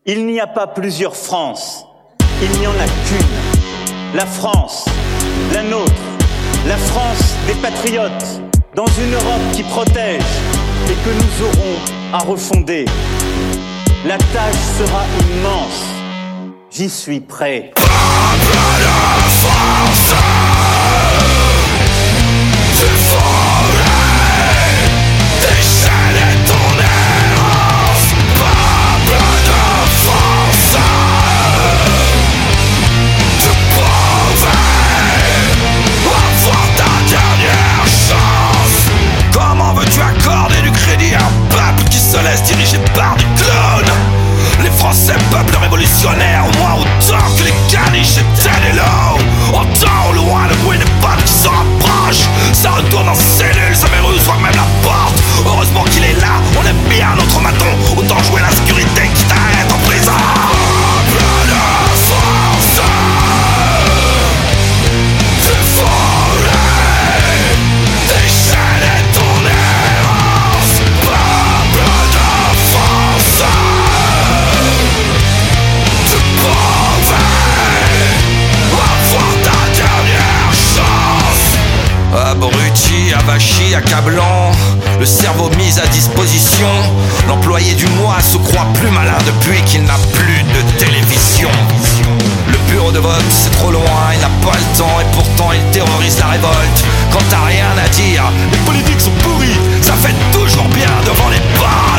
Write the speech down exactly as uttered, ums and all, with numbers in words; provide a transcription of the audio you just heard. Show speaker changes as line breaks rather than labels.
Il n'y a pas plusieurs France, il n'y en a qu'une. La France, la nôtre, la France des patriotes, dans une Europe qui protège et que nous aurons à refonder. La tâche sera immense, j'y suis prêt.
Peuple de France, tu voulais déchaîner ton errance. Peuple de France, tu pouvais avoir ta dernière chance. Comment veux-tu accorder du crédit à un peuple qui se laisse diriger par des clones? Les Français, peuple révolutionnaire, au moins autant que les caniches étaient des loups. Autant au loin le bruit des balles qui se rapprochent. Ça retourne en cellule, ça m'éruse, voire même la porte. Heureusement qu'il est là, on aime bien notre maton. Autant jouer la sécurité qui t'arrête en prison. Peuple de France, tu voulais déchaîner ton errance. Peuple de France, tu pouvais avoir ta dernière chance. Abruti, avachi, accablant, le cerveau mis à disposition. L'employé du mois se croit plus malin depuis qu'il n'a plus de télévision. Le bureau de vote c'est trop loin, il n'a pas le temps et pourtant il terrorise la révolte. Quand t'as rien à dire, les politiques sont pourris, ça fait toujours bien devant les bars.